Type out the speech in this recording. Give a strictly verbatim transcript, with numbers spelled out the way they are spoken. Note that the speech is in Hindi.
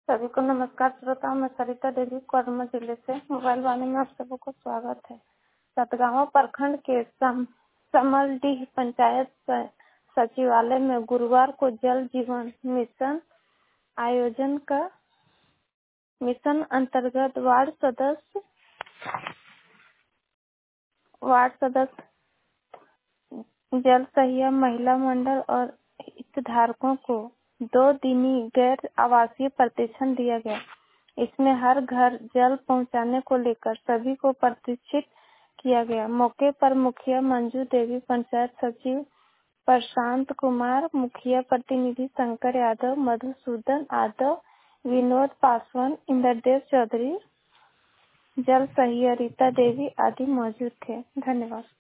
सभी को नमस्कार श्रोताओं, मैं सरिता देवी कोडरमा जिले से मोबाइल वाणी में आप सबको को स्वागत है। सतगावा प्रखंड के सम, समलडीह पंचायत सचिवालय में गुरुवार को जल जीवन मिशन आयोजन का मिशन अंतर्गत वार्ड सदस्य वार्ड सदस्य जल सहिया महिला मंडल और हितधारकों को दो दिनी गैर आवासीय प्रशिक्षण दिया गया। इसमें हर घर जल पहुंचाने को लेकर सभी को प्रशिक्षित किया गया। मौके पर मुखिया मंजू देवी, पंचायत सचिव प्रशांत कुमार, मुखिया प्रतिनिधि शंकर यादव, मधुसूदन यादव, विनोद पासवान, इंद्रदेव चौधरी, जल सहिया रीता देवी आदि मौजूद थे। धन्यवाद।